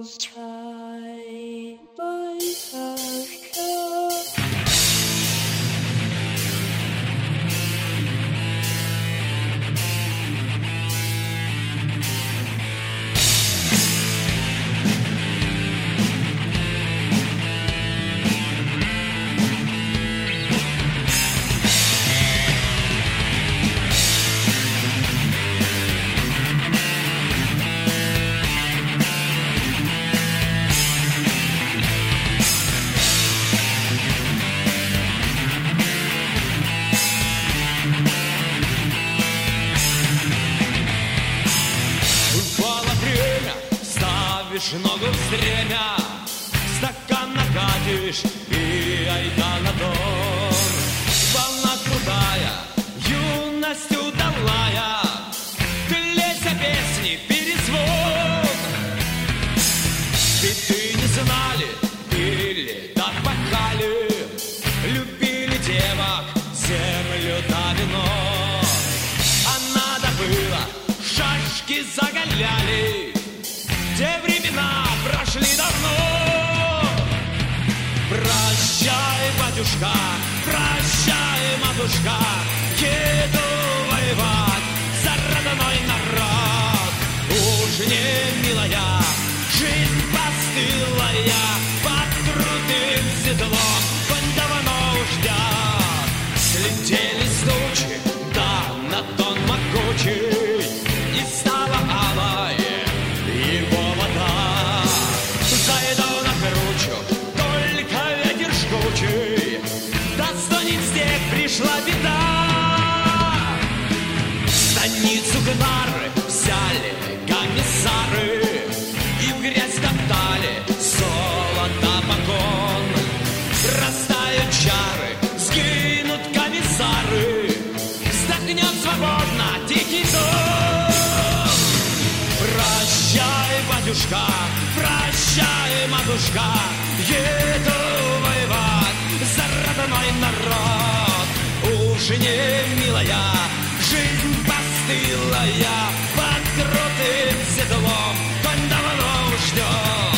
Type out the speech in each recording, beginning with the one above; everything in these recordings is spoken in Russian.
Side by side. Ногу в стремя, стакан накатишь и айда на дом. Волна крутая, юность удалая, лезя песни, перезвон. Ведь ты не знали, пили, так пахали, любили девок, землю да вино. А надо было, шашки заголяли, те времена прошли давно. Прощай, батюшка, прощай, матушка, еду воевать за родной народ. Уж не милая, жизнь постылая, под крутым седлом конь давно ждет. Слетели с тучи, да на тон могучий, и стала алая его вода. Зайду на кручу, только ветер жгучий, да стонет снег, пришла беда. Станицу Гнары взяли комиссары и в грязь топтали золото погон. Растают чары, сгинут комиссары, вздохнет свободно тихий дом. Прощай, батюшка, прощай, матушка, еду воевать за родной народ. Уж не милая, жизнь постылая, под крутым седлом конь давно ждет.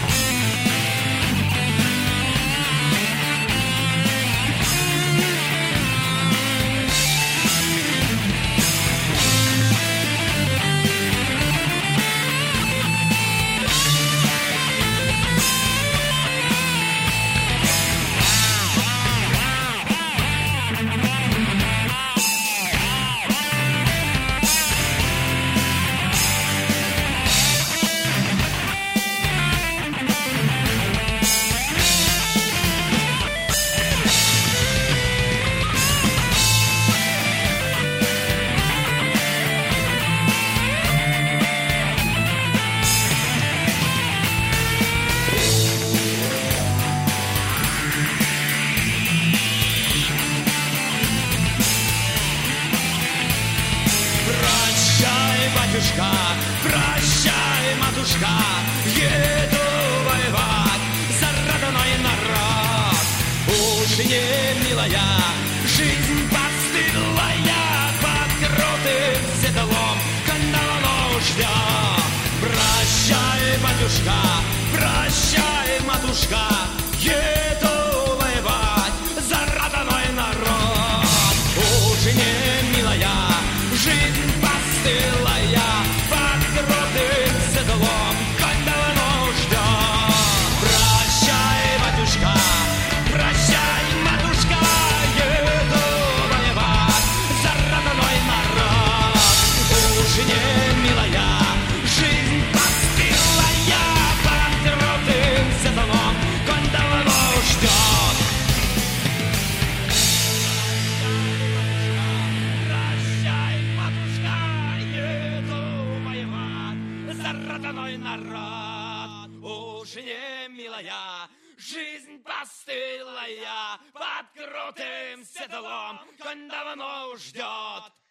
Батюшка, прощай, матушка, еду воевать за родной народ. Уж не милая, жизнь постылая, под крутым седлом конь давно ждет. Прощай, батюшка, прощай, матушка, еду воевать за родной народ. Уж не милая, жизнь постылая, под крутым седлом конь давно ждет. Прощай, батюшка, прощай, матушка, еду воевать за родной народ. Уж не милая, жизнь постылая, под крутым седлом конь давно ждет. Родной народ, уж не милая, жизнь постылая, под крутым седлом конь давно ждет.